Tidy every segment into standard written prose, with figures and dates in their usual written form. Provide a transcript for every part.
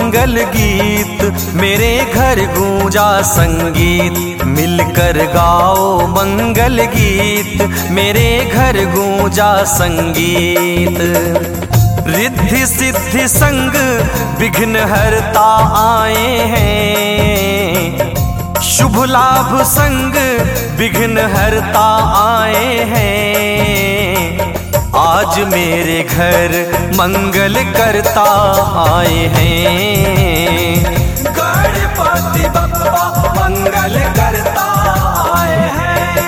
मंगल गीत, मेरे घर गूंजा संगीत। मिलकर गाओ मंगल गीत, मेरे घर गूंजा संगीत। रिद्धि सिद्धि संग विघ्न हरता आए हैं, शुभ लाभ संग विघ्न हरता आए हैं। आज मेरे घर मंगल करता आए हैं, गणपति बप्पा मंगल करता आए हैं।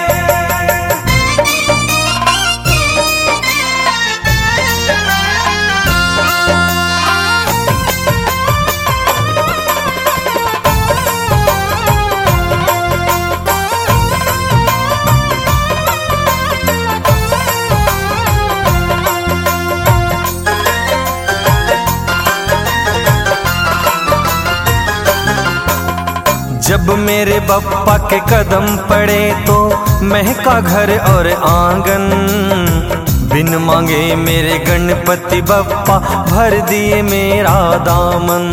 जब मेरे बप्पा के कदम पड़े तो महका घर और आंगन। बिन मांगे मेरे गणपति बप्पा भर दिए मेरा दामन।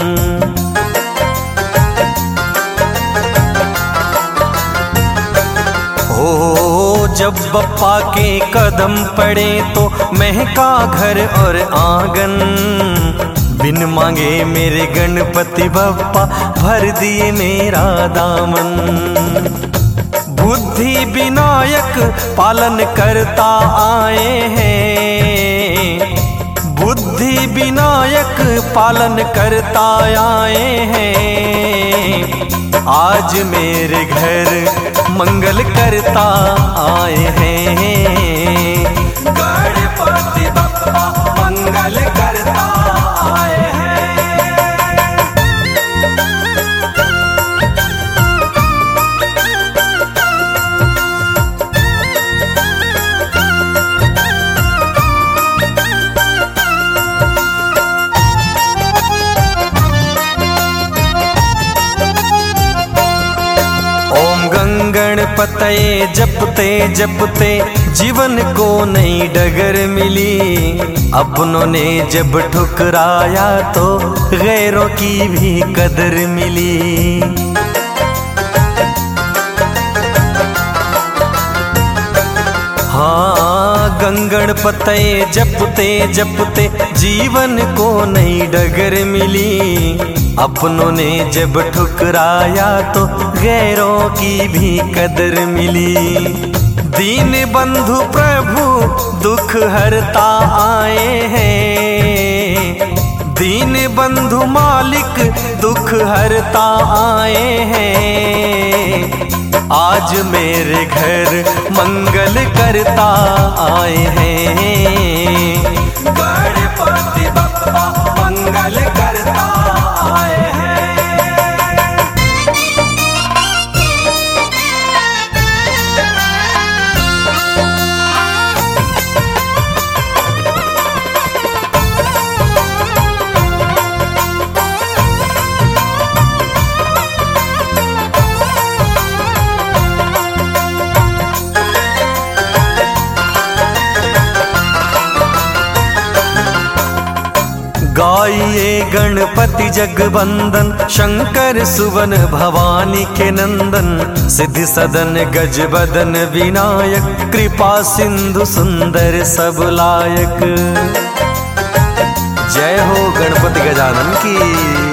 हो जब बप्पा के कदम पड़े तो महका घर और आंगन। बिन मांगे मेरे गणपति बप्पा भर दिए मेरा दामन। बुद्धि विनायक पालन करता आए हैं, बुद्धि विनायक पालन करता आए हैं। आज मेरे घर मंगल करता आए हैं, गणपति बप्पा मंगल करता आए हैं। गणपतये जपते जपते जीवन को नई डगर मिली। अपनों ने जब ठुकराया तो गैरों की भी कदर मिली। हाँ गणपतये जपते जपते जीवन को नई डगर मिली। अपनों ने जब ठुकराया तो गैरों की भी कदर मिली। दीन बंधु प्रभु दुख हरता आए हैं, दीन बंधु मालिक दुख हरता आए हैं। आज मेरे घर मंगल करता आए हैं, गणपति बप्पा मंगल करता आए हैं। गाइए गणपति जगबंदन, शंकर सुवन भवानी के नंदन। सिद्धि सदन गज बदन विनायक, कृपा सिंधु सुंदर सब लायक। जय हो गणपति गजानन की।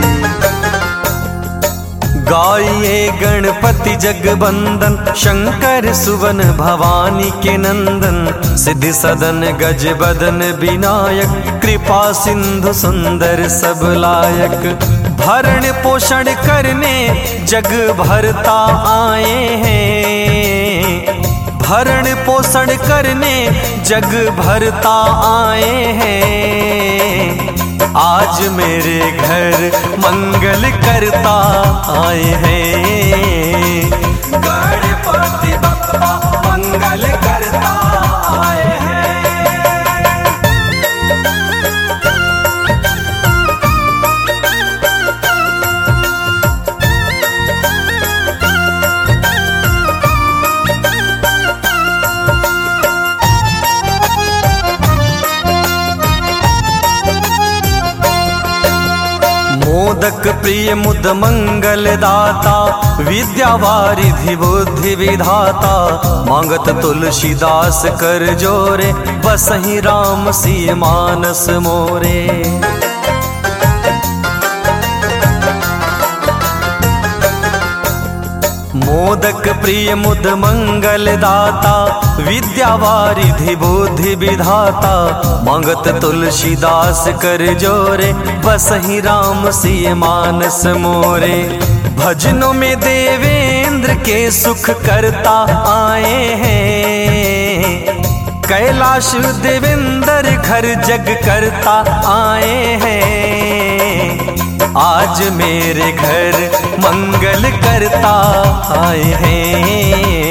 गाइए गणपति जगबंदन, शंकर सुवन भवानी के नंदन। सिद्धि सदन गज बदन विनायक, कृपा सिंधु सुंदर सब लायक। भरण पोषण करने जग भरता आए हैं, भरण पोषण करने जग भरता आए हैं। आज मेरे घर मंगल करता आए हैं, गणपति बप्पा मंगल करता आए हैं। मोदक प्रिय मुद मंगल दाता, विद्या वारिधि बुद्धि विधाता, मांगत तुलसीदास कर जोरे, बसहि राम सिय मानस मोरे। मोदक प्रिय मुद मंगल दाता, विद्या वारिधि बुद्धि विधाता, मांगत तुलसीदास कर जोरे, बसहि राम सिय मानस मोरे। भजनों में देवेंद्र के सुख करता आए हैं, कैलाश देवेंद्र घर जग करता आए हैं। आज मेरे घर मंगल करता आए हैं।